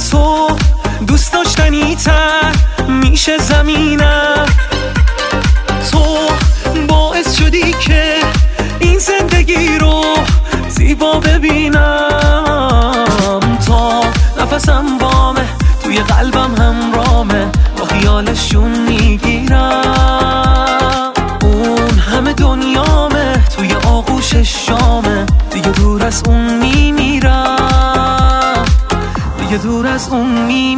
از تو دوست داشتنی تر میشه زمینم. تو باعث شدی که این زندگی رو زیبا ببینم. تا نفسم بامه توی قلبم همرامه، با خیالشون میگیرم. اون همه دنیامه توی آغوش شامه، دیگه دور از اون میمیرم، دیگه دور از اون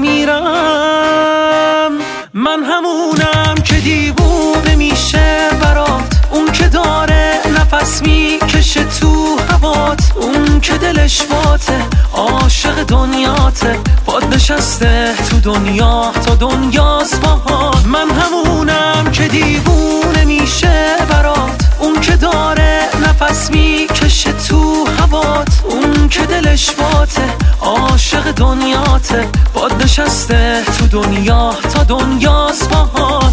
میمیرم. من همونم که دیوونه میشه برات، اون که داره نفس میکشه تو هوات، اون که دلش باته عاشق دنیاته، باد نشسته تو دنیا تا دنیاست باهات. من همونم که دیوونه میشه برات، اون که داره نفس میکشه تو هوات، اون که دلش باته عاشق دنیاته، باد نشسته تو دنیا تا دنیاست باهات.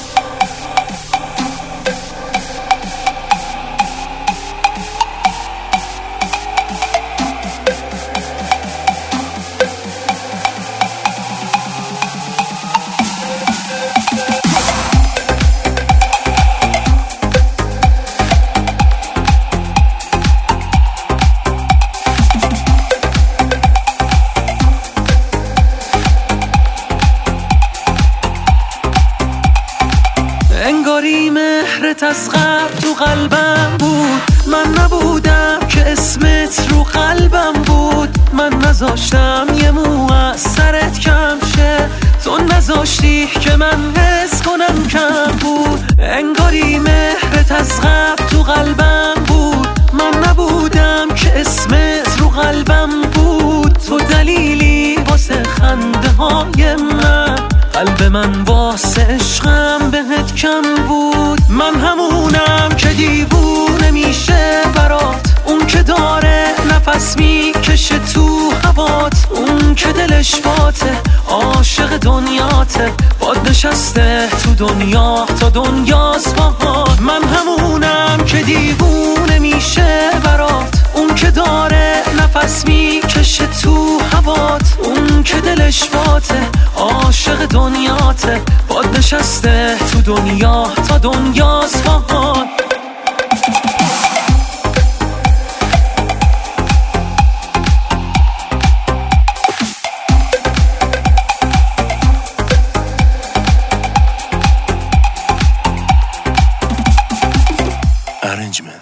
انگاری مهرت از قبل تو قلبم بود، من نبودم که اسمت رو قلبم بود. من نذاشتم یه مو از سرت کم شه، تو نذاشتی که من حس کنم کم بود. انگاری مهرت از قبل تو قلبم بود، من نبودم که اسمت رو قلبم بود. تو دلیلی واسه خنده های من، قلب من واسه عشقم بهت کم بود. من همونم که دیوونه میشه برات، اون که داره نفس میکشه تو هوات، اون که دلش باته عاشق دنیاته، باد نشسته تو دنیا تا دنیاست باهات. من همونم که دیوونه میشه برات، اون که داره نفس میکشه تو هوات، اون که دلش باته عاشق دنیاته، باد نشسته تو دنیا تا دنیاست باهات. Arrangement